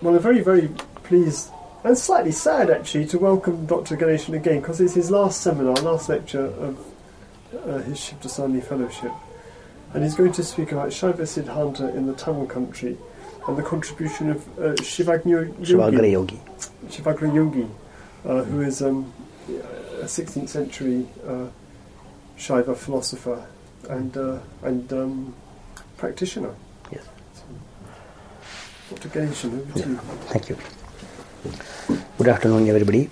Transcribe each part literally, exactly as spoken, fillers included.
Well, I'm very, very pleased and slightly sad actually to welcome Doctor Ganeshan again, because it's his last seminar, last lecture of uh, his Shivdasani Fellowship, and he's going to speak about Shaiva Siddhanta in the Tamil country and the contribution of uh, Shivagya Shivagra Yogi, Shivagra Yogi, uh, who is um, a sixteenth century uh, Shaiva philosopher and uh, and um, practitioner. Yes. So, Doctor Ganeshan, over yeah. to you. Thank you. Good afternoon, everybody.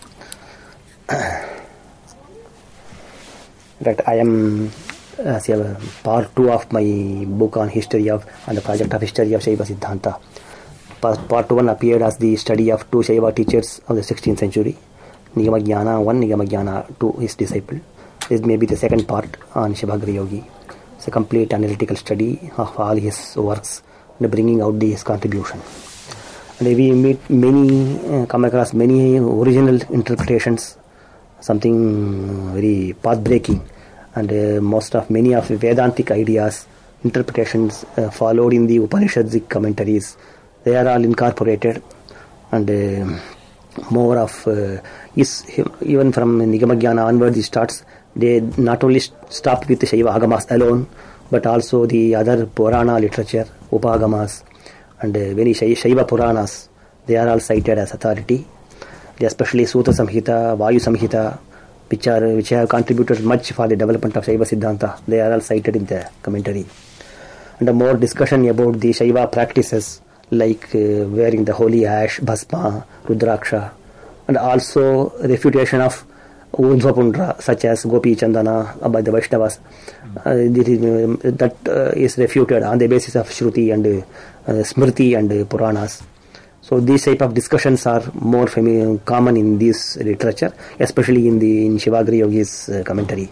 In fact, I am uh, see, part two of my book on history of and the project of history of Shaiva Siddhanta. Part, part one appeared as the study of two Shaiva teachers of the sixteenth century, Nigamagyana one, Nigamagyana two, his disciple. This may be the second part on Shivagra Yogi. It's a complete analytical study of all his works and bringing out the, his contribution. And we meet many, uh, come across many original interpretations, something very path-breaking, and uh, most of many of Vedantic ideas, interpretations uh, followed in the Upanishadic commentaries. They are all incorporated, and uh, more of uh, is even from Nigamagyana onwards it starts. They not only st- stopped with the Shaiva Agamas alone, but also the other Purana literature, Upagamas, and uh, many Shaiva Puranas. They are all cited as authority. They especially Sutta Samhita, Vayu Samhita, which are which have contributed much for the development of Shaiva Siddhanta. They are all cited in the commentary. And a more discussion about the Shaiva practices like uh, wearing the holy ash, Bhasma, Rudraksha, and also refutation of Urdhva such as Gopi Chandana by the Vaishnavas. Uh, that uh, is refuted on the basis of Shruti and uh, Smriti and uh, Puranas. So these type of discussions are more familiar, common in this literature, especially in the in Shivagra Yogi's uh, commentary.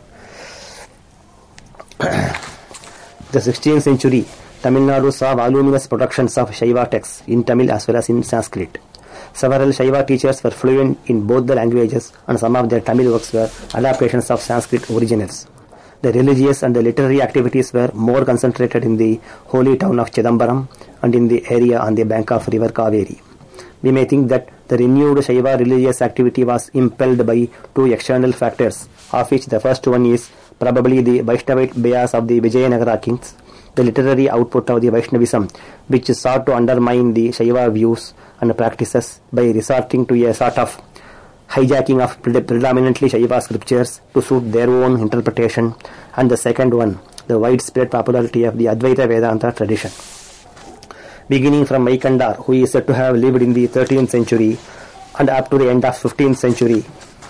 The sixteenth century, Tamil Nadu saw voluminous productions of Shaiva texts in Tamil as well as in Sanskrit. Several Shaiva teachers were fluent in both the languages, and some of their Tamil works were adaptations of Sanskrit originals. The religious and the literary activities were more concentrated in the holy town of Chidambaram and in the area on the bank of river Kaveri. We may think that the renewed Shaiva religious activity was impelled by two external factors, of which the first one is probably the Vaishnavite bias of the Vijayanagara kings, the literary output of the Vaishnavism, which sought to undermine the Shaiva views and practices by resorting to a sort of hijacking of predominantly Shaiva scriptures to suit their own interpretation, and the second one, the widespread popularity of the Advaita Vedanta tradition. Beginning from Vaikandar, who is said to have lived in the thirteenth century and up to the end of fifteenth century,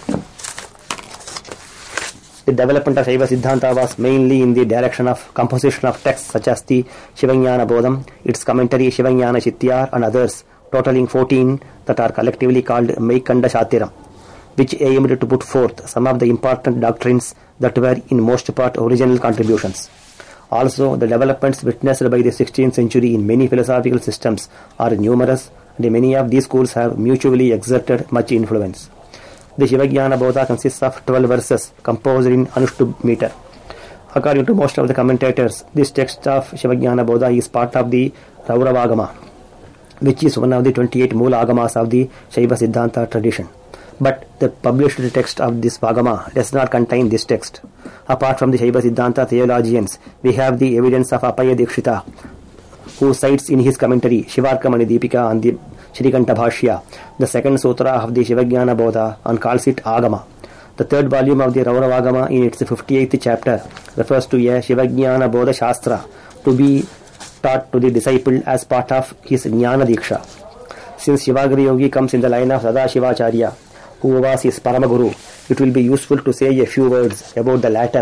the development of Shaiva Siddhanta was mainly in the direction of composition of texts such as the Shivajnana Bodham, its commentary Shivajnana Chityar and others, totaling fourteen that are collectively called Maikanda Shatiram, which aimed to put forth some of the important doctrines that were in most part original contributions. Also, the developments witnessed by the sixteenth century in many philosophical systems are numerous, and many of these schools have mutually exerted much influence. The Shivajnana Bodha consists of twelve verses composed in Anushtubh meter. According to most of the commentators, this text of Shivajnana Bodha is part of the Rauravagama, which is one of the twenty-eight Moola Agamas of the Shaiva Siddhanta tradition. But the published text of this Vagama does not contain this text. Apart from the Shaiva Siddhanta theologians, we have the evidence of Apaya Dikshita, who cites in his commentary Shivarkamani Deepika on the Shrikanta Bhashya, the second sutra of the Shivajnana Bodha, and calls it Agama. The third volume of the Rauravagama in its fifty-eighth chapter refers to a Shivajnana Bodha Shastra to be taught to the disciple as part of his Jnana Diksha. Since Shivagra Yogi comes in the line of Sadashivacharya, who was his Paramaguru, it will be useful to say a few words about the latter,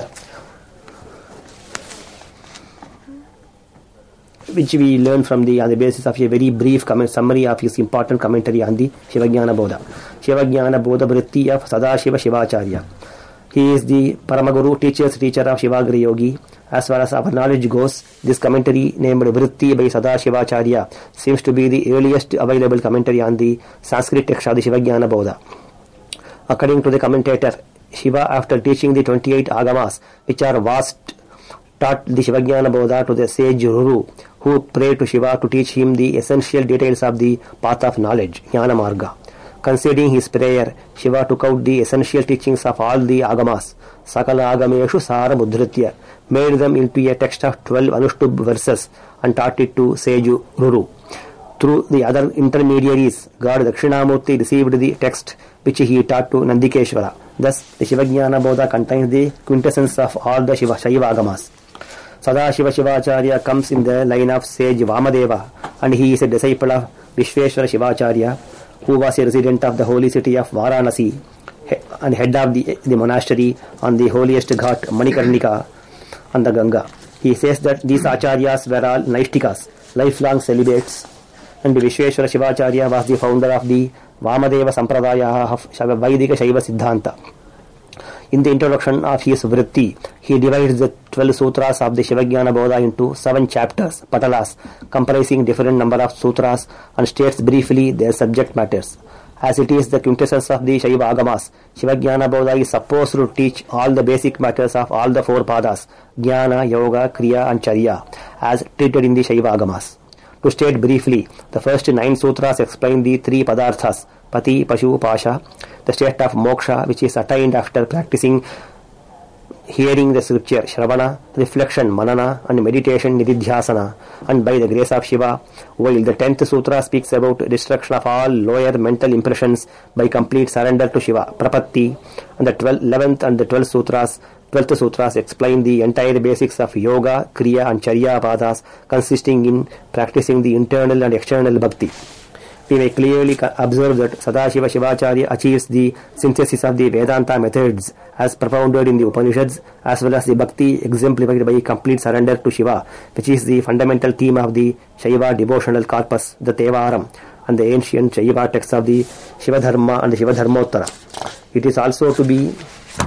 which we learn from the on the basis of a very brief comment, summary of his important commentary on the Shivajnana Bodha. Shivajnana Bodha Vritti of Sadashiva Shivacharya. He is the Paramaguru, teacher's teacher of Shivagra Yogi. As far as our knowledge goes, this commentary named Vritti by Sadashivacharya seems to be the earliest available commentary on the Sanskrit text of the Shivajnana Bodha. According to the commentator, Shiva, after teaching the twenty-eight Agamas, which are vast taught the Shivajnana Bodha to the sage Ruru, who prayed to Shiva to teach him the essential details of the path of knowledge, Jnana Marga. Conceding his prayer, Shiva took out the essential teachings of all the Agamas, Sakala Agameshu Sara Mudritya, made them into a text of twelve Anuštubh verses and taught it to sage Ruru. Through the other intermediaries, God Dakshinamurti received the text which he taught to Nandikeshwara. Thus, the Shivajnana Bodha contains the quintessence of all the Shiva Shaiva Agamas. Sadashiva Shivacharya comes in the line of sage Vamadeva, and he is a disciple of Vishveshwara Shivacharya, who was a resident of the holy city of Varanasi and head of the, the monastery on the holiest ghat Manikarnika on the Ganga. He says that these acharyas were all Naishtikas, lifelong celibates, and Vishveshwara Shivacharya was the founder of the Vamadeva Sampradaya of Vaidika Shaiva Siddhanta. In the introduction of his Vritti, he divides the twelve sutras of the Shivajnana Bodha into seven chapters, patalas, comprising different number of sutras, and states briefly their subject matters. As it is the quintessence of the Shaiva Agamas, Shivajnana Bodha is supposed to teach all the basic matters of all the four padas, Jnana, Yoga, Kriya and Charya, as treated in the Shaiva Agamas. To state briefly, the first nine sutras explain the three padarthas, Pati, Pashu, Pasha, the state of moksha which is attained after practicing hearing the scripture, Shravana, reflection, Manana, and meditation, Nididhyasana, and by the grace of Shiva, while the tenth sutra speaks about destruction of all lower mental impressions by complete surrender to Shiva, Prapatti, and the eleventh and the twelfth sutras twelfth sutras explain the entire basics of yoga, kriya and charya padas, consisting in practicing the internal and external bhakti. We may clearly observe that Sadashiva Shivacharya achieves the synthesis of the Vedanta methods as propounded in the Upanishads, as well as the bhakti exemplified by complete surrender to Shiva, which is the fundamental theme of the Shaiva devotional corpus, the Tevaram, and the ancient Shaiva texts of the Shivadharma and the Shivadharmottara. It is also to be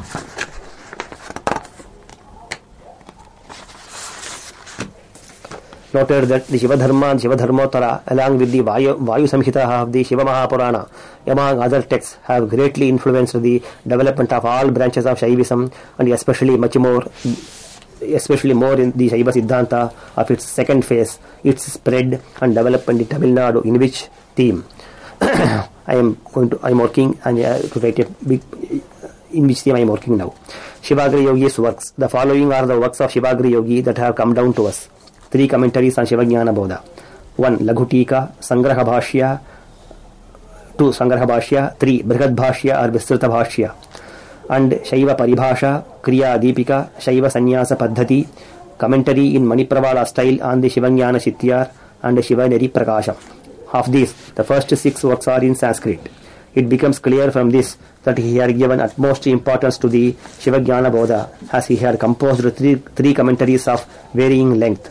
noted that the Shivadharma and Shivadharmottara, along with the Vayu, Vayu Samhita of the Shiva Mahapurana, among other texts, have greatly influenced the development of all branches of Shaivism, and especially much more, especially more in the Shaiva Siddhanta of its second phase, its spread and development in Tamil Nadu, in which theme I am going to I am working and uh, to write a big in which theme I am working now. Shivagri Yogi's works. The following are the works of Shivagri Yogi that have come down to us. Three commentaries on Shivajnana Bodha. One, Laghutika, Sangraha Bhashya. Two, Sangraha Bhashya. Three, Brihad Bhashya or Vistrita Bhashya. And Shaiva Paribhasha, Kriya Deepika, Shaiva Sannyasa Paddhati, commentary in Manipravala style on the Shivajnana Shityar and Shivaneri Prakasha. Of these, the first six works are in Sanskrit. It becomes clear from this that he had given utmost importance to the Shivajnana Bodha, as he had composed three, three commentaries of varying length.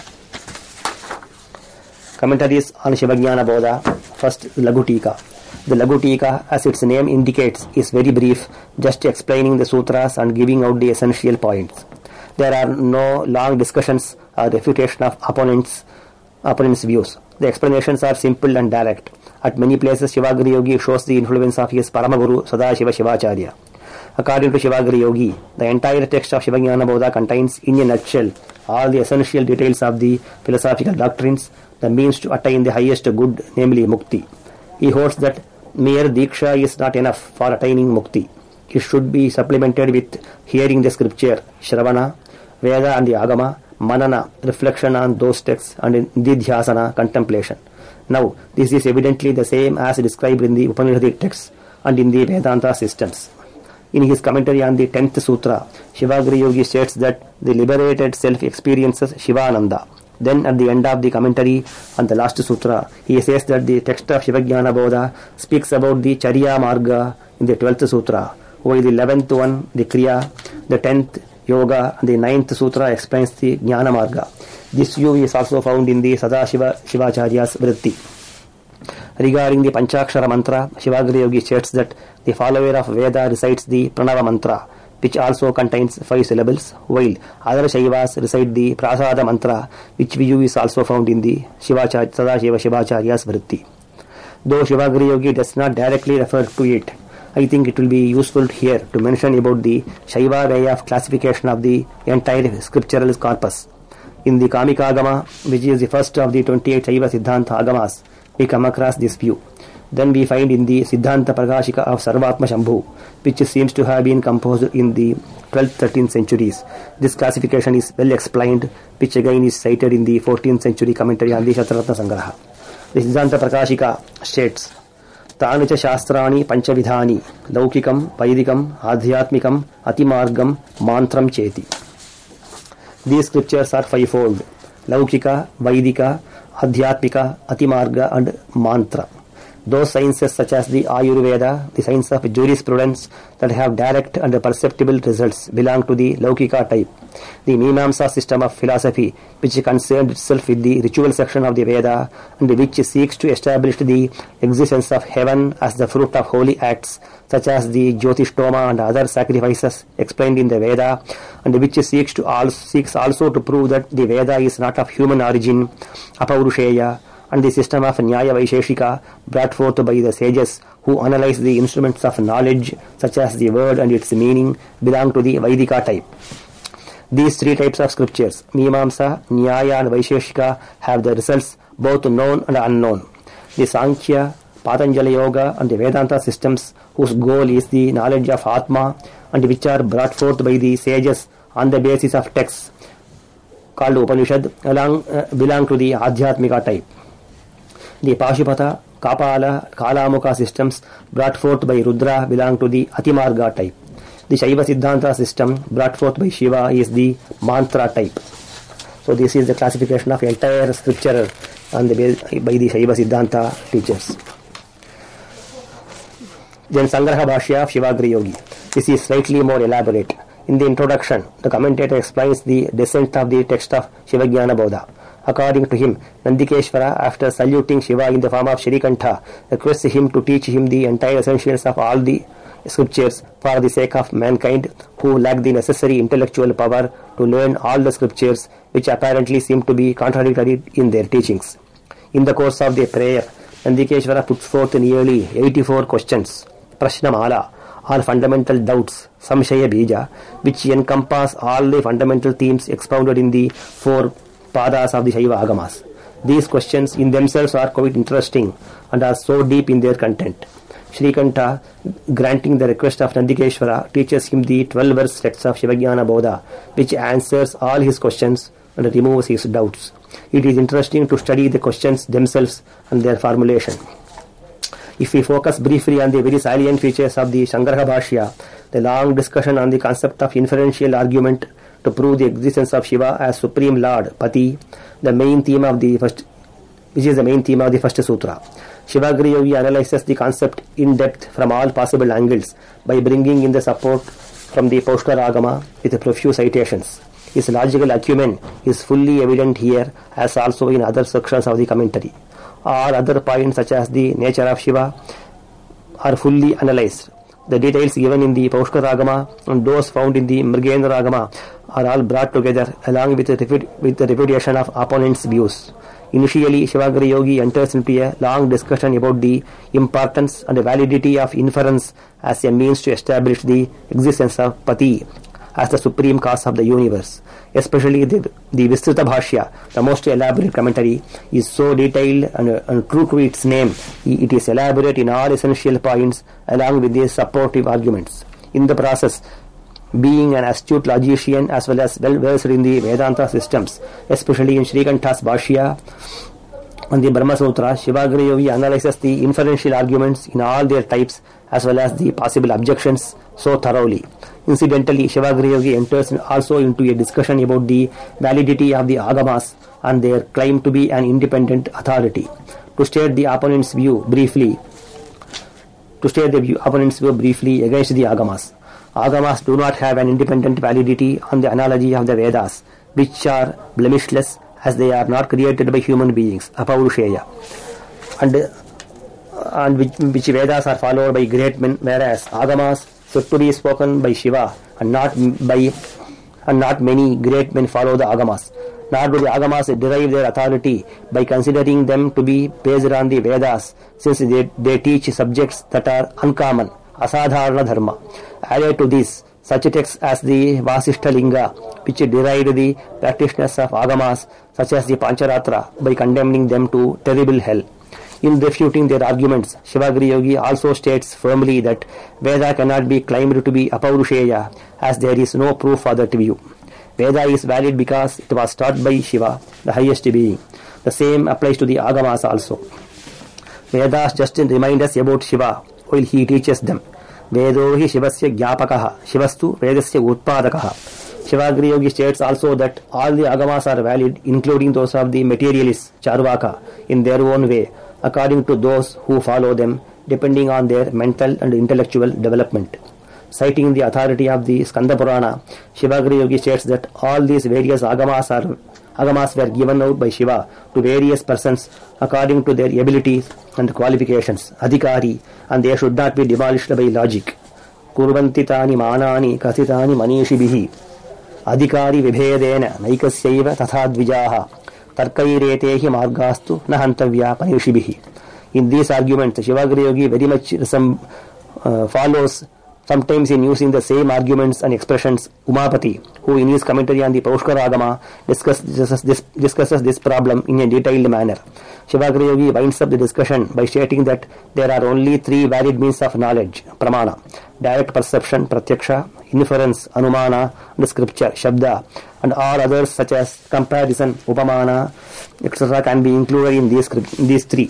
Commentaries on Shivajnana Bodha. First, Laghutika. The Laghutika, as its name indicates, is very brief, just explaining the sutras and giving out the essential points. There are no long discussions or refutation of opponents' opponents' views. The explanations are simple and direct. At many places, Shivagri Yogi shows the influence of his Paramaguru Sadashiva Shivacharya. According to Shivagri Yogi, the entire text of Shivajnana Bodha contains, in a nutshell, all the essential details of the philosophical doctrines, the means to attain the highest good, namely Mukti. He holds that mere Diksha is not enough for attaining Mukti. It should be supplemented with hearing the scripture, Shravana, Veda and the Agama, Manana, reflection on those texts, and Nididhyasana, contemplation. Now, this is evidently the same as described in the Upanishadic texts and in the Vedanta systems. In his commentary on the tenth Sutra, Shivagri Yogi states that the liberated self experiences Shivananda. Then at the end of the commentary on the last Sutra, he says that the text of Shivajnana Bodha speaks about the Charya Marga in the twelfth Sutra, while the eleventh one, the Kriya, the tenth Yoga, and the ninth Sutra explains the Jnana Marga. This view is also found in the Sadashiva Shivacharya's Vritti. Regarding the Panchakshara Mantra, Shivagri Yogi states that the follower of Veda recites the Pranava Mantra, which also contains five syllables, while other Shaivas recite the Prasada Mantra, which view is also found in the Shivacharya, Sadashiva Shivacharya's Vritti. Though Shivagri Yogi does not directly refer to it, I think it will be useful here to mention about the Shaiva way of classification of the entire scriptural corpus. In the Kamika Agama, which is the first of the twenty-eight Shaiva Siddhanta Agamas, we come across this view. Then we find in the Siddhanta Prakashika of Sarvatma Shambhu, which seems to have been composed in the twelfth to thirteenth centuries. This classification is well explained, which again is cited in the fourteenth century commentary on the Shataratna Sangraha. The Siddhanta Prakashika states, Tanucha Shastrani Panchavidhani, Laukikam, Vaidikam, Adhyatmikam, Atimargam, Mantram Cheti. These scriptures are fivefold: Laukika, Vaidika, Adhyatmika, Atimarga, and Mantra. Those sciences such as the Ayurveda, the science of jurisprudence that have direct and perceptible results belong to the Laukika type. The Mimamsa system of philosophy, which concerned itself with the ritual section of the Veda and which seeks to establish the existence of heaven as the fruit of holy acts such as the Jyotishtoma and other sacrifices explained in the Veda, and which seeks to also, seeks also to prove that the Veda is not of human origin, Apaurusheya, and the system of Nyaya Vaisheshika brought forth by the sages who analyze the instruments of knowledge such as the word and its meaning belong to the Vaidika type. These three types of scriptures, Mimamsa, Nyaya and Vaisheshika, have the results both known and unknown. The Sankhya, Patanjali Yoga and the Vedanta systems, whose goal is the knowledge of Atma and which are brought forth by the sages on the basis of texts called Upanishad, along, uh, belong to the Adhyatmika type. The Pashupata, Kapala, Kalamuka systems brought forth by Rudra belong to the Atimarga type. The Shaiva Siddhanta system brought forth by Shiva is the Mantra type. So this is the classification of entire scripture on the, by the Shaiva Siddhanta teachers. Then Sangraha Bhashya of Shivagri Yogi. This is slightly more elaborate. In the introduction, the commentator explains the descent of the text of Shivajnana Bodha. According to him, Nandikeshvara, after saluting Shiva in the form of Shrikantha, requests him to teach him the entire essentials of all the scriptures for the sake of mankind who lack the necessary intellectual power to learn all the scriptures, which apparently seem to be contradictory in their teachings. In the course of the prayer, Nandikeshvara puts forth nearly eighty-four questions, Prashnamala, or fundamental doubts, Samshaya Bija, which encompass all the fundamental themes expounded in the four Padas of the Shaiva Agamas. These questions in themselves are quite interesting and are so deep in their content. Shrikantha, granting the request of Nandikeshvara, teaches him the twelve verse text of Shivajnana Bodha, which answers all his questions and removes his doubts. It is interesting to study the questions themselves and their formulation. If we focus briefly on the very salient features of the Sangraha Bhashya, the long discussion on the concept of inferential argument to prove the existence of Shiva as Supreme Lord, Pati, the main theme of the first, which is the main theme of the first sutra. Shivagri Yogi analyzes the concept in depth from all possible angles by bringing in the support from the Paushkara Agama with profuse citations. His logical acumen is fully evident here as also in other sections of the commentary. All other points such as the nature of Shiva are fully analyzed. The details given in the Paushkara Agama and those found in the Mrigendra Agama are all brought together along with the, refut- with the refutation of opponents' views. Initially, Shivagri Yogi enters into a long discussion about the importance and the validity of inference as a means to establish the existence of Pati as the supreme cause of the universe. Especially the, the Vistrita Bhashya, the most elaborate commentary, is so detailed and, and true to its name. It is elaborate in all essential points along with the supportive arguments. In the process, being an astute logician as well as well versed in the Vedanta systems, especially in Shrikantha's Bhashya and the Brahma Sutra, Shivagri Yogi analyzes the inferential arguments in all their types as well as the possible objections so thoroughly. Incidentally, Shivagri Yogi enters also into a discussion about the validity of the Agamas and their claim to be an independent authority. To state the opponent's view briefly, to state the view, opponent's view briefly against the Agamas. Agamas do not have an independent validity on the analogy of the Vedas, which are blemishless as they are not created by human beings, Apaurusheya, and and which, which Vedas are followed by great men, whereas Agamas should to be spoken by Shiva and not by and not many great men follow the Agamas. Nor do the Agamas derive their authority by considering them to be based on the Vedas, since they, they teach subjects that are uncommon asadharana dharma. Added to this, such texts as the Vasishtalinga, which deride the practitioners of agamas such as the Pancharatra by condemning them to terrible hell. In refuting their arguments, Shivagiri Yogi also states firmly that Veda cannot be claimed to be apaurushaya, as there is no proof for that view. Veda is valid because it was taught by Shiva, the highest being. The same applies to the agamas also. Vedas just remind us about Shiva while he teaches them. Vedo hi Shivasya Gyapakaha, Shivastu Vedasya Utpadakaha. Shivagiri Yogi states also that all the agamas are valid, including those of the materialists, Charvaka, in their own way, according to those who follow them, depending on their mental and intellectual development. Citing the authority of the Skanda Purana, Shivagiri Yogi states that all these various agamas are agamas were given out by Shiva to various persons according to their abilities and qualifications, adhikari, and they should not be demolished by logic. Kurvanti tani manani kathitani manishibihi adhikari vibhedena naikasyaiva tathadvijaha tarkairetehi margastu nahantavya panishibihi. In these arguments, Shivagiri Yogi very much some, uh, follows sometimes in using the same arguments and expressions Umapati, who in his commentary on the Paushkara Agama discuss, discusses, this, discusses this problem in a detailed manner. Shivagiri Yogi winds up the discussion by stating that there are only three valid means of knowledge, Pramana: direct perception, Pratyaksha; inference, Anumana; and scripture, Shabda; and all others such as comparison, Upamana, et cetera can be included in these, in these three.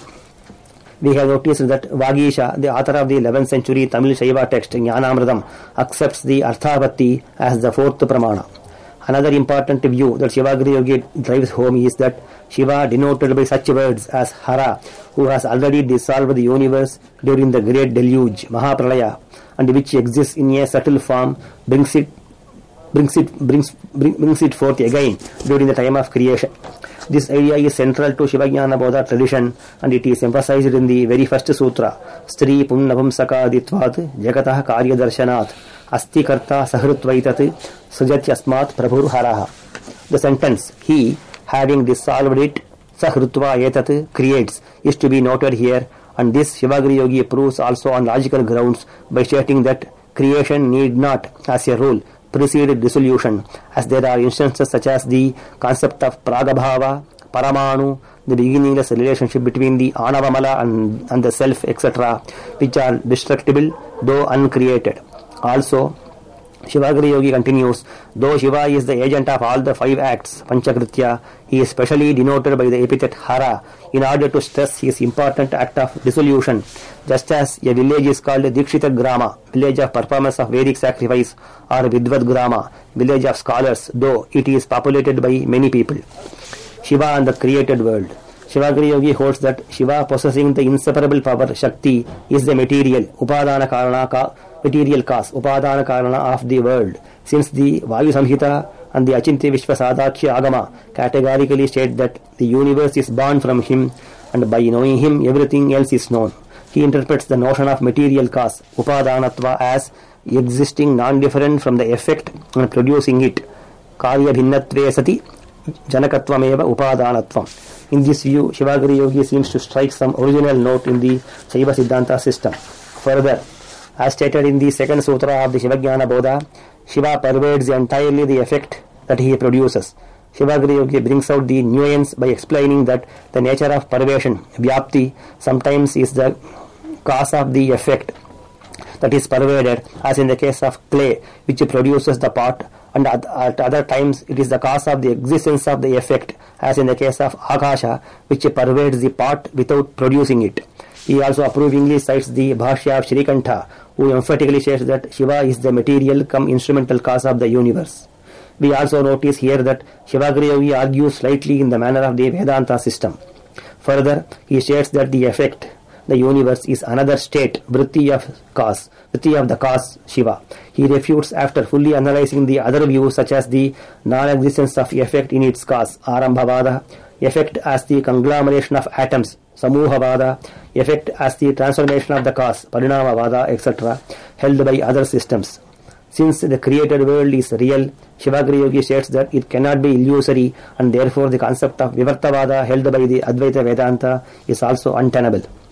We have noticed that Vagisha, the author of the eleventh century Tamil Shaiva text Jnanamritam, accepts the Arthavatti as the fourth Pramana. Another important view that Shivagiri Yogi drives home is that Shiva, denoted by such words as Hara, who has already dissolved the universe during the great deluge, Mahapralaya, and which exists in a subtle form, brings it brings it brings brings it forth again during the time of creation. This idea is central to Shivajnana Bodha tradition, and it is emphasized in the very first sutra, Stri Punnavamsakaditvat Jagatah Karya Darshanat Asti Karta Sahruttvaitat Sujatyasmat Prabhur Haraha. The sentence, he, having dissolved it, Sahrutva Etat, creates, is to be noted here, and this Shivagiri Yogi proves also on logical grounds by stating that creation need not, as a rule, precede dissolution, as there are instances such as the concept of Pragabhava, Paramanu, the beginningless relationship between the Anavamala and, and the self, et cetera, which are destructible though uncreated. Also, Shivagiri Yogi continues, though Shiva is the agent of all the five acts, Panchakritya, he is specially denoted by the epithet Hara in order to stress his important act of dissolution. Just as a village is called Dikshita Grama, village of performance of Vedic sacrifice, or Vidvat Grama, village of scholars, though it is populated by many people. Shiva and the created world. Shivagiri Yogi holds that Shiva, possessing the inseparable power, Shakti, is the material, Upadana Karana, ka, material cause, Upadana Karana of the world. Since the Vayu Samhita and the Achintya Vishwasadakya Agama categorically state that the universe is born from him, and by knowing him everything else is known. He interprets the notion of material cause, Upadanatva, as existing non-different from the effect and producing it. Karya bhinnatve sati janakatvameva upadanatvam. In this view, Shivagiri Yogi seems to strike some original note in the Shaiva Siddhanta system. Further, as stated in the second sutra of the Shivajnana Bodha, Shiva pervades entirely the effect that he produces. Shivagiri Yogi brings out the nuance by explaining that the nature of pervasion, Vyapti, sometimes is the cause of the effect that is pervaded, as in the case of clay, which produces the pot, and at, at other times it is the cause of the existence of the effect, as in the case of Akasha, which pervades the pot without producing it. He also approvingly cites the Bhashya of Shrikantha, who emphatically says that Shiva is the material come instrumental cause of the universe. We also notice here that Shivagiri Yogi argues slightly in the manner of the Vedanta system. Further, he states that the effect, the universe, is another state, vritti of cause, vritti of the cause, Shiva. He refutes after fully analyzing the other views such as the non-existence of effect in its cause, Arambhavada, effect as the conglomeration of atoms, Samuhavada, effect as the transformation of the cause, Parinamavada, et cetera, held by other systems. Since the created world is real, Shivagiri Yogi states that it cannot be illusory, and therefore the concept of Vivartavada held by the Advaita Vedanta is also untenable.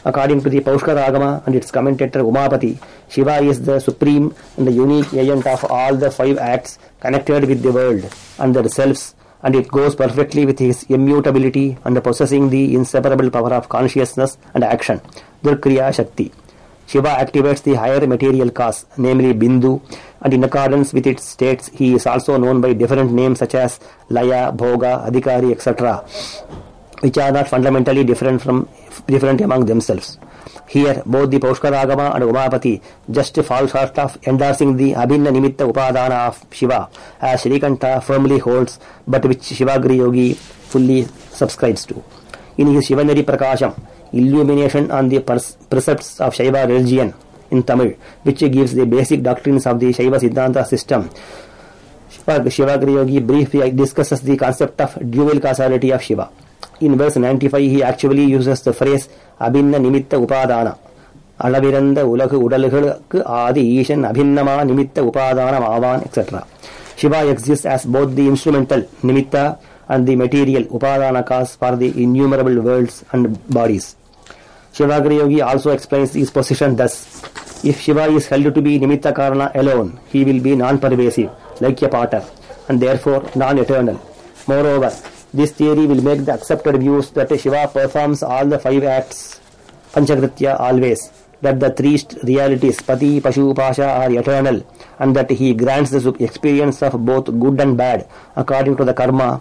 According to the Paushkara Agama and its commentator Umapati, Shiva is the supreme and the unique agent of all the five acts connected with the world and their selves, and it goes perfectly with his immutability and possessing the inseparable power of consciousness and action, Durkriya Shakti. Shiva activates the higher material cause, namely Bindu, and in accordance with its states, he is also known by different names such as Laya, Bhoga, Adhikari, et cetera, which are not fundamentally different from different among themselves. Here, both the Paushkara Agama and Umapati just fall short of endorsing the Abhinna Nimitta Upadana of Shiva, as Shrikanta firmly holds, but which Shivagri Yogi fully subscribes to. In his Shivanari Prakasham, illumination on the precepts of Shaiva religion in Tamil, which gives the basic doctrines of the Shaiva Siddhanta system, Shivagri Yogi briefly discusses the concept of dual causality of Shiva. In verse ninety-five, he actually uses the phrase Abhinna Nimitta Upadana. Alaviranda Ulakhu Udalakku Adi Ishan Abhinnama Nimitta Upadana Mavan, et cetera. Shiva exists as both the instrumental Nimitta and the material Upadana cause for the innumerable worlds and bodies. Shivagri Yogi also explains his position thus: if Shiva is held to be Nimitta Karana alone, he will be non-pervasive, like a potter, and therefore non-eternal. Moreover, this theory will make the accepted views that Shiva performs all the five acts, Panchakritya, always, that the three realities, Pati, Pashu, Pasha, are eternal, and that he grants the experience of both good and bad according to the karma,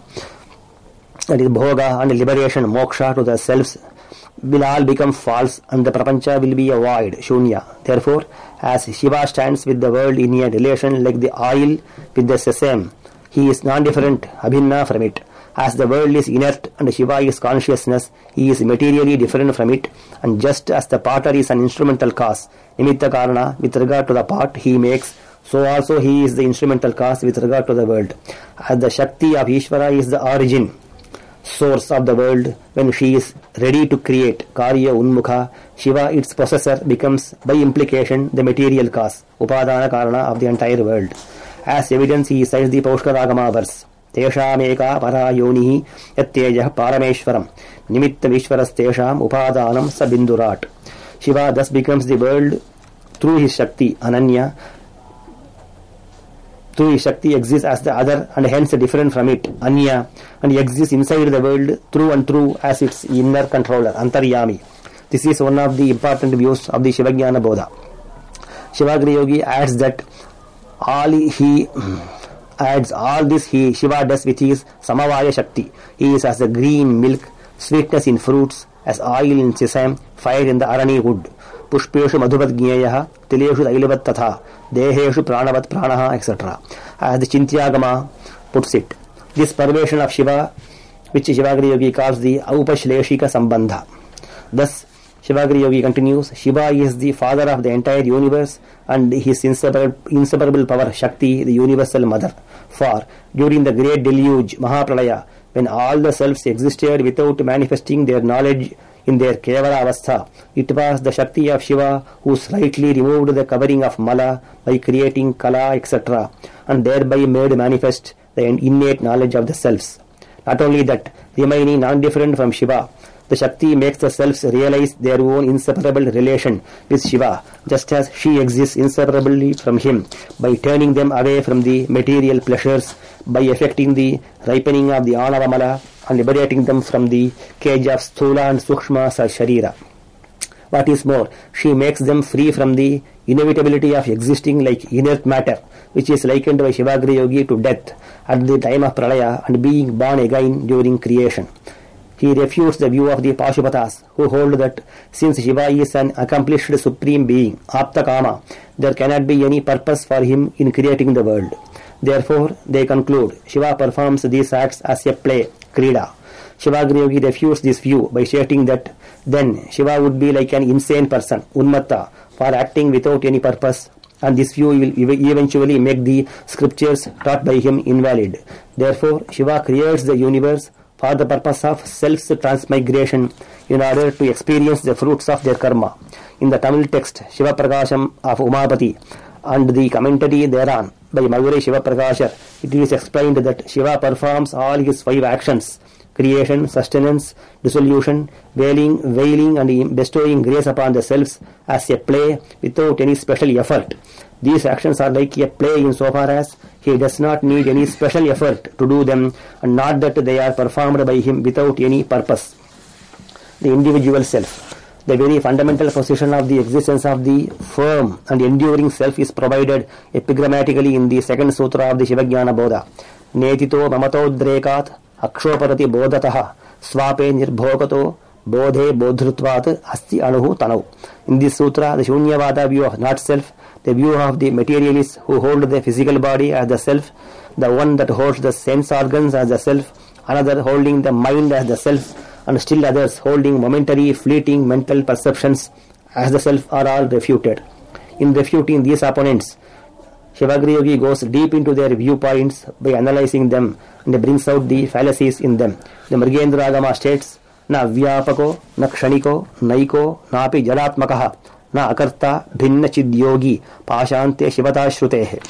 that is bhoga, and liberation, moksha, to the selves, will all become false, and the prapancha will be a void, shunya. Therefore, as Shiva stands with the world in a relation like the oil with the sesame, he is non-different, abhinna from it. As the world is inert and Shiva is consciousness, he is materially different from it, and just as the potter is an instrumental cause, nimitta karana, with regard to the pot he makes, so also he is the instrumental cause with regard to the world. As the Shakti of Ishvara is the origin, source of the world, when she is ready to create, Karya Unmukha, Shiva, its possessor, becomes by implication the material cause, Upadana Karana, of the entire world. As evidence, he cites the Paushkara Agama verse, Teshameka para yonihi yattejah parameshwaram nimittamishwaras tesham upadanam sabindurat. Shiva thus becomes the world through his Shakti, Ananya. Through his Shakti exists as the other and hence different from it, Anya, and he exists inside the world through and through as its inner controller, Antaryami. This is one of the important views of the Shivajnana Bodha. Shivagri Yogi adds that all he adds all this he Shiva does with his Samavaya Shakti. He is as the green milk, sweetness in fruits, as oil in sesame, fire in the arani wood, pushpeshu madhuvat gnyayah, tileshu dailavat tatha, deheshu pranavat pranaha, et cetera. As the Chintyagama puts it, this perversion of Shiva, which Shivagri Yogi calls the Aupashleshika Sambandha. Thus, Shivagri Yogi continues, Shiva is the father of the entire universe and his inseparable, inseparable power, Shakti, the universal mother. For during the great deluge, Mahapralaya, when all the selves existed without manifesting their knowledge in their Kevala Avastha, it was the Shakti of Shiva who slightly removed the covering of Mala by creating Kala, et cetera, and thereby made manifest the innate knowledge of the selves. Not only that, remaining non-different from Shiva, the Shakti makes the selves realize their own inseparable relation with Shiva, just as she exists inseparably from him, by turning them away from the material pleasures, by effecting the ripening of the Anavamala, and liberating them from the cage of Sthula and Sukshma Sharira. What is more, she makes them free from the inevitability of existing like inert matter, which is likened by Shivagri Yogi to death at the time of Pralaya and being born again during creation. He refutes the view of the Pashupatas, who hold that since Shiva is an accomplished supreme being, Aptakama, there cannot be any purpose for him in creating the world. Therefore, they conclude, Shiva performs these acts as a play, Krida. Shivagri Yogi refutes this view by stating that then Shiva would be like an insane person, Unmatta, for acting without any purpose, and this view will eventually make the scriptures taught by him invalid. Therefore, Shiva creates the universe for the purpose of self-transmigration in order to experience the fruits of their karma. In the Tamil text Shiva Prakasham of Umapati and the commentary thereon by Madurai Shiva Prakashar, it is explained that Shiva performs all his five actions creation, sustenance, dissolution, veiling, veiling and bestowing grace upon the selves as a play without any special effort. These actions are like a play insofar as he does not need any special effort to do them, and not that they are performed by him without any purpose. The individual self. The very fundamental position of the existence of the firm and enduring self is provided epigrammatically in the second sutra of the Shivajnana Bodha. Netito mamatodrekat akshopatati bodhataha swape nirbhogato bodhe bodhrutvat asti anuhu tanau. In this sutra, the Shunyavada view of not self, the view of the materialists who hold the physical body as the self, the one that holds the sense organs as the self, another holding the mind as the self, and still others holding momentary, fleeting mental perceptions as the self are all refuted. In refuting these opponents, Shivagiri Yogi goes deep into their viewpoints by analyzing them and brings out the fallacies in them. The Mrigendra Agama states, Na vyapako, na kshaniko, naiko, napi jalatmakaha, na akarta, bhinna chidyogi, pashante shivata shrutehe.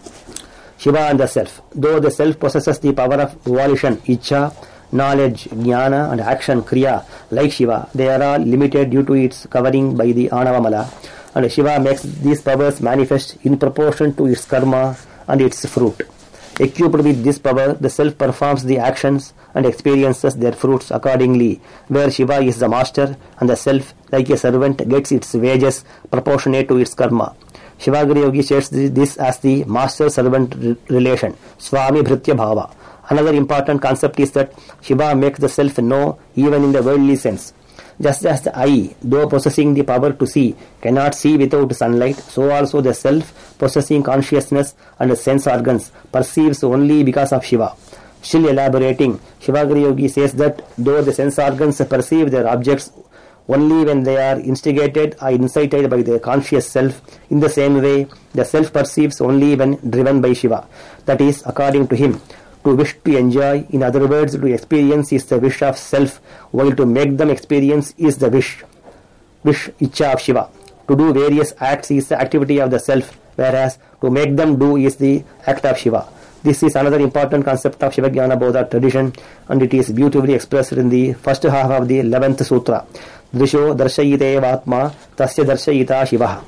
Shiva and the self. Though the self possesses the power of volition, icha, knowledge, jnana and action, kriya, like Shiva, they are all limited due to its covering by the Anavamala, and Shiva makes these powers manifest in proportion to its karma and its fruit. Equipped with this power, the self performs the actions and experiences their fruits accordingly, where Shiva is the master and the self, like a servant, gets its wages proportionate to its karma. Shivagiri Yogi shares this as the master-servant re- relation, Swami Bhritya Bhava. Another important concept is that Shiva makes the self know even in the worldly sense. Just as the eye, though possessing the power to see, cannot see without sunlight, so also the self, possessing consciousness and sense organs, perceives only because of Shiva. Still elaborating, Shivagiri Yogi says that though the sense organs perceive their objects only when they are instigated or incited by the conscious self, in the same way, the self perceives only when driven by Shiva. That is, according to him, to wish to enjoy, in other words, to experience is the wish of self, while to make them experience is the wish, wish icha of Shiva. To do various acts is the activity of the self, whereas to make them do is the act of Shiva. This is another important concept of Shivajnana Bodha tradition, and it is beautifully expressed in the first half of the eleventh sutra. Drisho darshayite vatma tasya darshayita Shiva.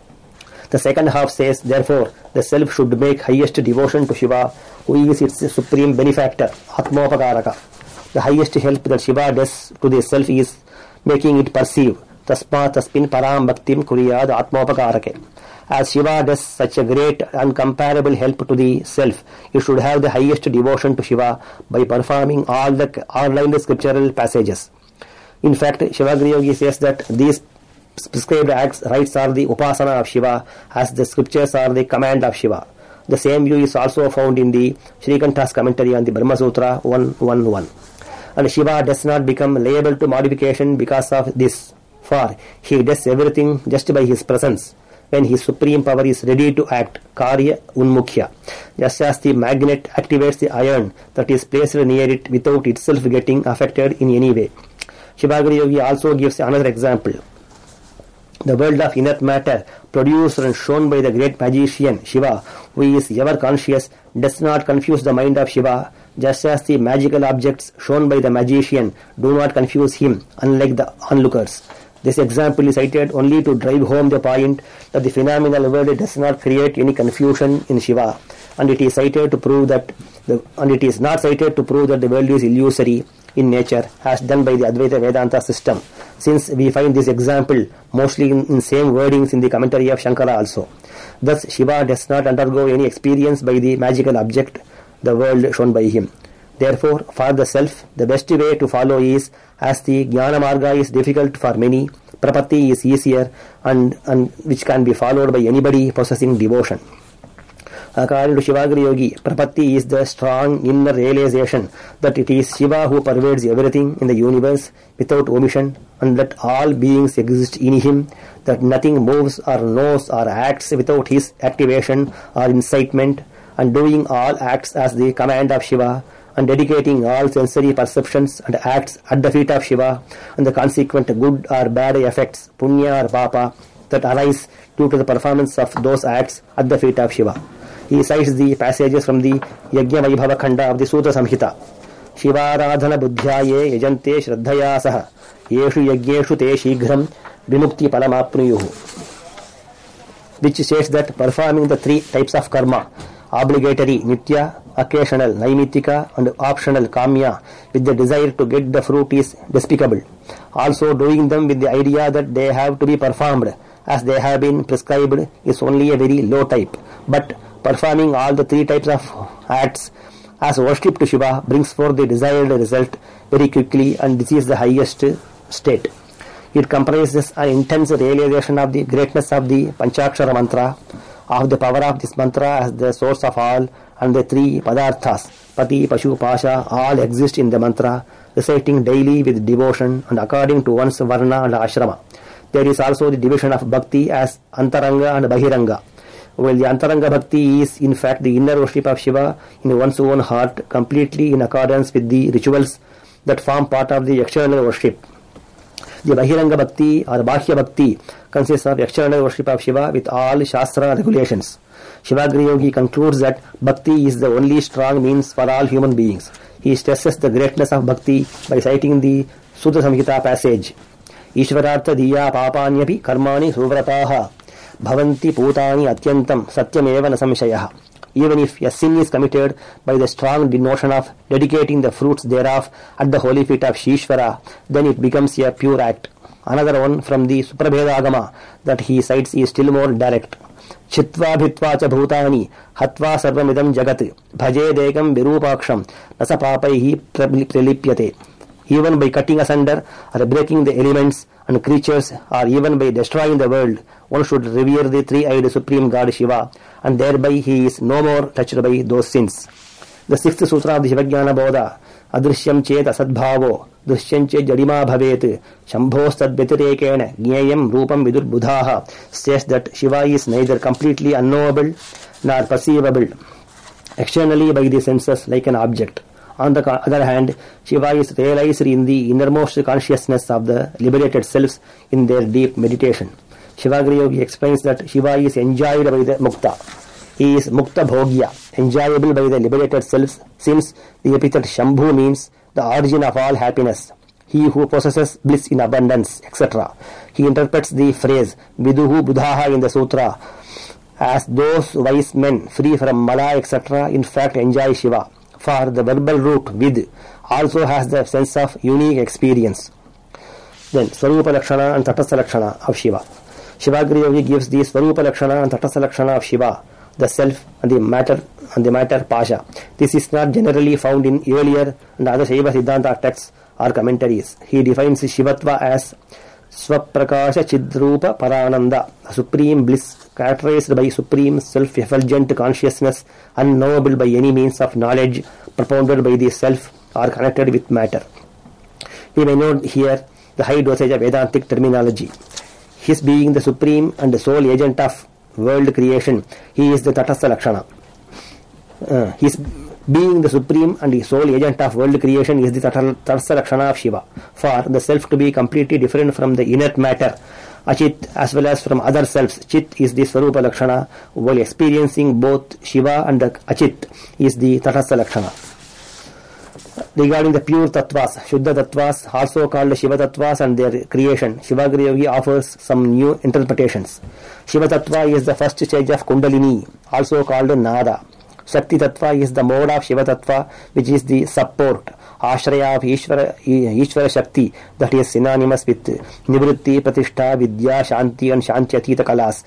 The second half says, therefore, the self should make highest devotion to Shiva, who is its supreme benefactor, Atmopakaraka. The highest help that Shiva does to the self is making it perceive. Tasma taspin param bhaktim kuriyad Atmopakarake. As Shiva does such a great, uncomparable help to the self, it should have the highest devotion to Shiva by performing all the outlined scriptural passages. In fact, Shivagiri Yogi says that these prescribed acts, rites are the upasana of Shiva, as the scriptures are the command of Shiva. The same view is also found in the Srikanta's commentary on the Brahma Sutra one eleven. And Shiva does not become liable to modification because of this, for he does everything just by his presence. When his supreme power is ready to act, karya unmukhya, just as the magnet activates the iron that is placed near it without itself getting affected in any way. Shivagiri Yogi also gives another example. The world of inert matter, produced and shown by the great magician Shiva, who is ever conscious, does not confuse the mind of Shiva, just as the magical objects shown by the magician do not confuse him, unlike the onlookers. This example is cited only to drive home the point that the phenomenal world does not create any confusion in Shiva, and it is cited to prove that the, and it is not cited to prove that the world is illusory in nature, as done by the Advaita Vedanta system, since we find this example mostly in, in same wordings in the commentary of Shankara also. Thus, Shiva does not undergo any experience by the magical object, the world shown by him. Therefore, for the self, the best way to follow is, as the Jnana Marga is difficult for many, Prapatti is easier, and, and which can be followed by anybody possessing devotion. According to Shivagiri Yogi, Prapatti is the strong inner realization that it is Shiva who pervades everything in the universe without omission, and that all beings exist in him, that nothing moves or knows or acts without his activation or incitement, and doing all acts as the command of Shiva, and dedicating all sensory perceptions and acts at the feet of Shiva, and the consequent good or bad effects, punya or papa, that arise due to the performance of those acts at the feet of Shiva. He cites the passages from the Yajna Vaibhava Khanda of the Sutra Samhita. शिवाराधन बुद्ध्याये यजन्ते श्रद्धया सह येषु यज्ञेषु ते शीघ्रं विमुक्ति फलमाप्नुयुः. Which says that performing the three types of karma, obligatory nitya, occasional naimittika, and optional kamya, with the desire to get the fruit is despicable. Also doing them with the idea that they have to be performed as they have been prescribed is only a very low type. But performing all the three types of acts as worship to Shiva brings forth the desired result very quickly, and this is the highest state. It comprises an intense realization of the greatness of the Panchakshara mantra, of the power of this mantra as the source of all, and the three padarthas, Pati, Pashu, Pasha, all exist in the mantra, reciting daily with devotion and according to one's varna and ashrama. There is also the division of bhakti as Antaranga and Bahiranga. While the Antaranga bhakti is in fact the inner worship of Shiva in one's own heart, completely in accordance with the rituals that form part of the external worship. The Bahiranga Bhakti or Bahya Bhakti consists of external worship of Shiva with all Shastra regulations. Shivagri Yogi concludes that Bhakti is the only strong means for all human beings. He stresses the greatness of Bhakti by citing the Sutta Samhita passage. Ishvarartha diya papanyapi karmani suvrataha bhavanti putani atyantam satyameva na samshayah. Even if a sin is committed by the strong notion of dedicating the fruits thereof at the holy feet of Shishvara, then it becomes a pure act. Another one from the Suprabheda Agama that he cites is still more direct. Chitva bhitva cha bhutani hatva sarvamidam jagat bhaje dekam virupaksham nasa papaihi pralipyate. Even by cutting asunder or breaking the elements and creatures, or even by destroying the world, one should revere the three-eyed Supreme God Shiva, and thereby he is no more touched by those sins. The sixth sutra of the Shivajnana Bodha, Adrishyam chet asadbhavo, Drishyam chet jadima bhavet, Shambhostad vyatirekena, Gneyam rupam vidur buddhaha, says that Shiva is neither completely unknowable nor perceivable externally by the senses like an object. On the other hand, Shiva is realized in the innermost consciousness of the liberated selves in their deep meditation. Shivagri Yogi explains that Shiva is enjoyed by the Mukta. He is Mukta Bhogya, enjoyable by the liberated selves, since the epithet Shambhu means the origin of all happiness, he who possesses bliss in abundance, et cetera. He interprets the phrase Viduhu Buddhaha in the sutra as those wise men free from Mala, et cetera in fact enjoy Shiva. For the verbal root vid also has the sense of unique experience. Then Swarupa Lakshana and Tatastha Lakshana of Shiva. Shivagri Yogi gives the Swarupa Lakshana and Tatastha Lakshana of Shiva, the self and the matter and the matter Pasha. This is not generally found in earlier and other Shaiva Siddhanta texts or commentaries. He defines Shivatva as Swaprakasha Chidrupa Parananda, a supreme bliss characterized by supreme self-effulgent consciousness, unknowable by any means of knowledge propounded by the self or connected with matter. We may note here the high dosage of Vedantic terminology. His being the supreme and the sole agent of world creation, he is the Tatastha Lakshana. Uh, his being the supreme and the sole agent of world creation is the Tatastha Lakshana of Shiva. For the self to be completely different from the inert matter, Achit, as well as from other selves, Chit is the Swarupa Lakshana, while experiencing both Shiva and Achit is the Tatastha Lakshana. Regarding the pure tattvas, Shuddha tattvas, also called Shiva tattvas and their creation, Shivagri Yogi offers some new interpretations. Shiva tattva is the first stage of Kundalini, also called Nada. Shakti tattva is the mode of Shiva tattva, which is the support, Ashraya of Ishvara, Ishvara Shakti, that is synonymous with Nivritti, Pratishtha, Vidya, Shanti and Shantyatita Kalas,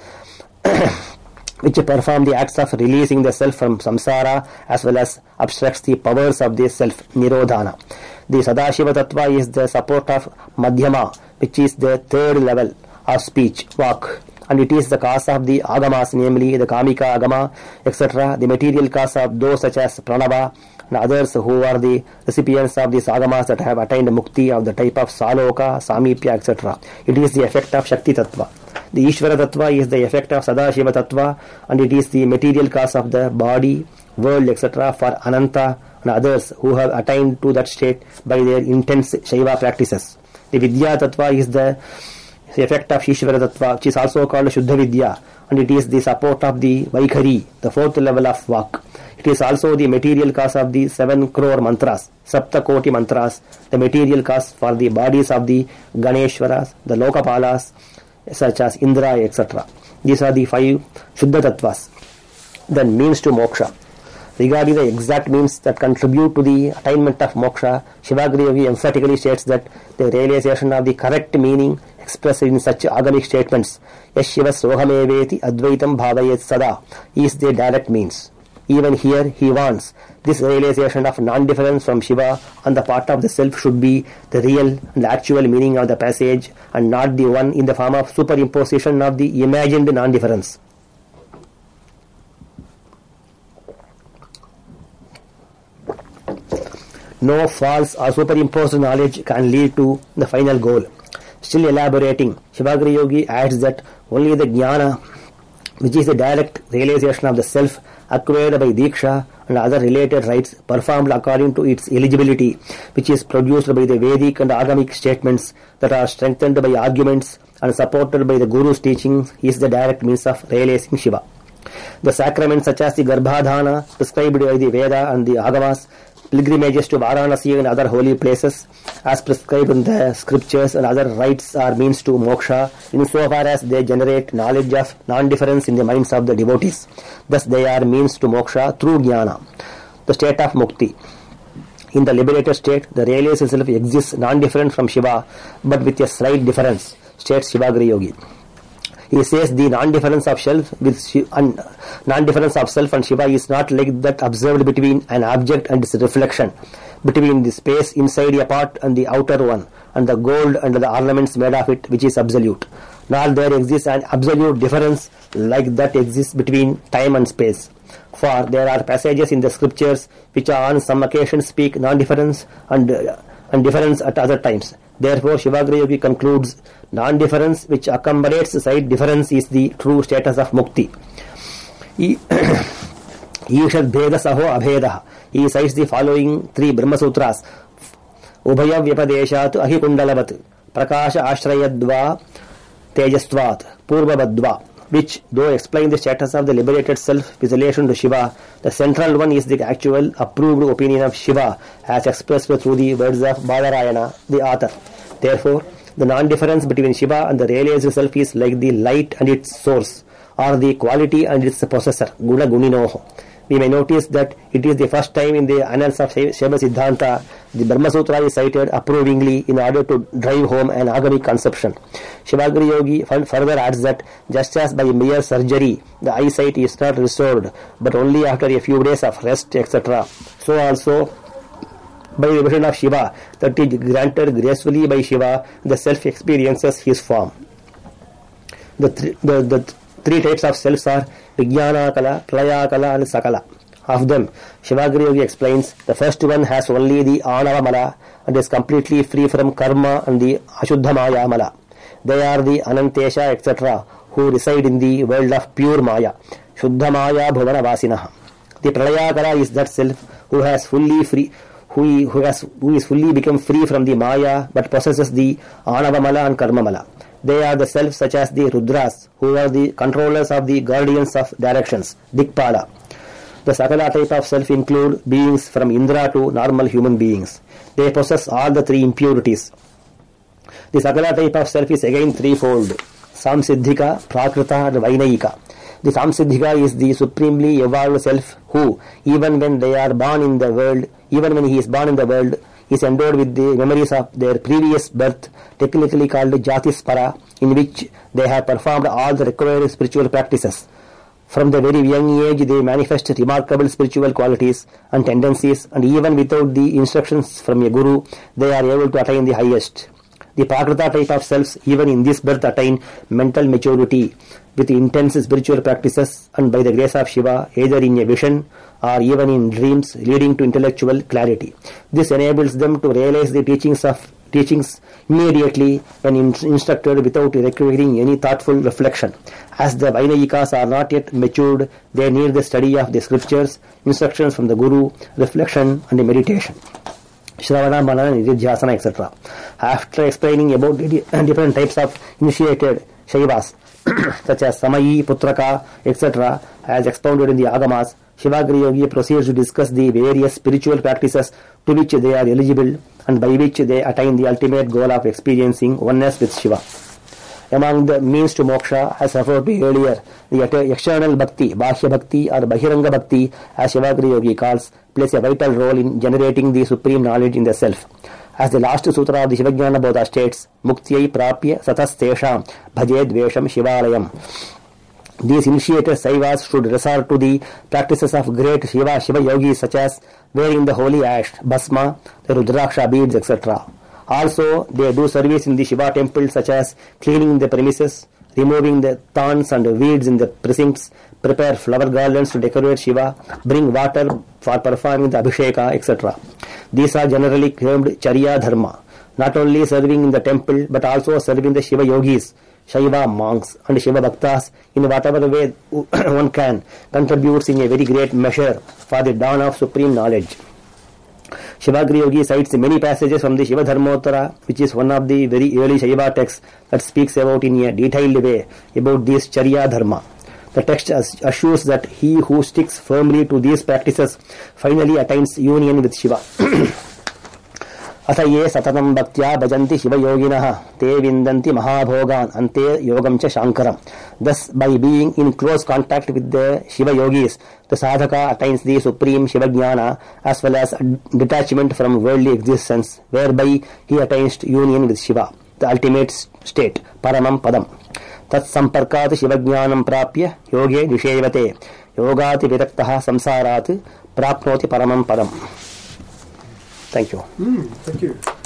which perform the acts of releasing the self from samsara as well as abstracts the powers of the self, Nirodhana. The Sadashiva tattva is the support of Madhyama, which is the third level of speech, Vak, and it is the cause of the Agamas, namely the Kamika Agama, et cetera, the material cause of those such as Pranava and others who are the recipients of these Agamas that have attained mukti of the type of Saloka, Samipya, et cetera. It is the effect of Shakti tattva. The Ishvara tattva is the effect of Sadashiva tattva, and it is the material cause of the body, world, et cetera for Ananta and others who have attained to that state by their intense Shaiva practices. The Vidya tattva is the effect of Ishvara tattva, which is also called Shuddha Vidya, and it is the support of the Vaikhari, the fourth level of Vak. It is also the material cause of the seven crore mantras, Sapta Koti mantras, the material cause for the bodies of the Ganeshwaras, the Lokapalas, such as Indra, et cetera. These are the five Shuddha Tattvas. Then means to moksha. Regarding the exact means that contribute to the attainment of moksha, Shivagiri Yogi emphatically states that the realization of the correct meaning expressed in such agamic statements, Yash Shiva Sohameveti Advaitam Bhavayet Sada, is the direct means. Even here he wants this realization of non-difference from Shiva on the part of the self should be the real and actual meaning of the passage and not the one in the form of superimposition of the imagined non-difference. No false or superimposed knowledge can lead to the final goal. Still elaborating, Shivagiri Yogi adds that only the jnana, which is the direct realization of the self acquired by Diksha and other related rites performed according to its eligibility, which is produced by the Vedic and Agamic statements that are strengthened by arguments and supported by the Guru's teachings, is the direct means of realizing Shiva. The sacraments such as the Garbhadhana prescribed by the Veda and the Agamas, pilgrimages to Varanasi and other holy places as prescribed in the scriptures, and other rites are means to moksha insofar as they generate knowledge of non-difference in the minds of the devotees. Thus they are means to moksha through jnana, the state of mukti. In the liberated state, the realized self exists non-different from Shiva but with a slight difference, states Shivagiri Yogi. He says the non-difference of self with Shiva, and non-difference of self and Shiva is not like that observed between an object and its reflection, between the space inside a pot and the outer one, and the gold and the ornaments made of it, which is absolute. Nor there exists an absolute difference like that exists between time and space. For there are passages in the scriptures which on some occasions speak non-difference and, uh, and difference at other times. Therefore, Shivagiri Yogi concludes, non-difference which accommodates slight difference is the true status of mukti. Ishad Bheda Saho Abheda. He cites the following three Brahma Sutras: Ubhaya Vyapadeshat Ahikundalavat, Prakasha Ashrayadva Tejastvat, Purvabadva, which, though explain the status of the liberated self with relation to Shiva, the central one is the actual approved opinion of Shiva as expressed through the words of Badarayana, the author. Therefore, the non-difference between Shiva and the realized self is like the light and its source, or the quality and its possessor, Guna Guninoho. We may notice that it is the first time in the annals of Shaiva Siddhanta the Brahma Sutra is cited approvingly in order to drive home an agamic conception. Shivagiri Yogi further adds that just as by mere surgery the eyesight is not restored but only after a few days of rest, et cetera, so also by the vision of Shiva that is granted gracefully by Shiva, the self experiences his form. The, th- the, the th- three types of selves are Vijnana Kala, Pralaya Kala and Sakala. Of them, Shivagiri Yogi explains, the first one has only the Anava Mala and is completely free from Karma and the Ashuddha Maya Mala. They are the Anantesha, et cetera, who reside in the world of pure Maya, Shuddha Maya Bhuvana Vasinaha. The Pralaya Kala is that self who has fully free Who, who, has, who is fully become free from the Maya but possesses the Anavamala and Karmamala. They are the selves such as the Rudras, who are the controllers of the guardians of directions, Dikpala. The Sakala type of self include beings from Indra to normal human beings. They possess all the three impurities. The Sakala type of self is again threefold: Samsiddhika, Prakrita and Vainayika. The Samsiddhika is the supremely evolved self who, even when they are born in the world, even when he is born in the world, is endowed with the memories of their previous birth, technically called Jatispara, in which they have performed all the required spiritual practices. From the very young age, they manifest remarkable spiritual qualities and tendencies, and even without the instructions from a guru, they are able to attain the highest. The Prakrita type of selves, even in this birth, attain mental maturity with intense spiritual practices and by the grace of Shiva, either in a vision or even in dreams, leading to intellectual clarity. This enables them to realize the teachings of teachings immediately when in, instructed without requiring any thoughtful reflection. As the Vainayikas are not yet matured, they need the study of the scriptures, instructions from the Guru, reflection and meditation. Shravana, Manana, Nididhyasana, et cetera. After explaining about the different types of initiated Shaivas, such as Samayi, Putraka, et cetera, as expounded in the Agamas, Shivagri Yogi proceeds to discuss the various spiritual practices to which they are eligible and by which they attain the ultimate goal of experiencing oneness with Shiva. Among the means to moksha, as referred to earlier, the external bhakti, Bhashya bhakti or Bahiranga bhakti, as Shivagri Yogi calls, plays a vital role in generating the supreme knowledge in the self. As the last sutra of the Shivajnana Bodha states, Muktyai prapya satas tesham bhajed vesham shivalayam. These initiated Saivas should resort to the practices of great Shiva Shiva yogis such as wearing the holy ash, bhasma, the Rudraksha beads, et cetera. Also, they do service in the Shiva temple such as cleaning the premises, removing the thorns and weeds in the precincts, prepare flower garlands to decorate Shiva, bring water for performing the Abhisheka, et cetera. These are generally termed Charya Dharma, not only serving in the temple but also serving the Shiva yogis, Shaiva monks and Shiva Bhaktas in whatever way one can, contributes in a very great measure for the dawn of supreme knowledge. Shivagri Yogi cites many passages from the Shiva Dharmottara, which is one of the very early Shaiva texts that speaks about in a detailed way about this Charya Dharma. The text assures that he who sticks firmly to these practices finally attains union with Shiva. अथ ये सततं भक्त्या भजन्ति शिवयोगिनः ते विन्दन्ति महाभोगान् अन्ते योगं च शाङ्करम्. Thus, by being in close contact with the Shiva yogis, the sadhaka attains the supreme Shiva jnana as well as detachment from worldly existence, whereby he attains union with Shiva, the ultimate state, paramam padam. Tat samparkat Shiva jnanam prapya yoge nishevate yogati viraktah samsarat prapnoti paramam padam. Thank you. Mm, thank you.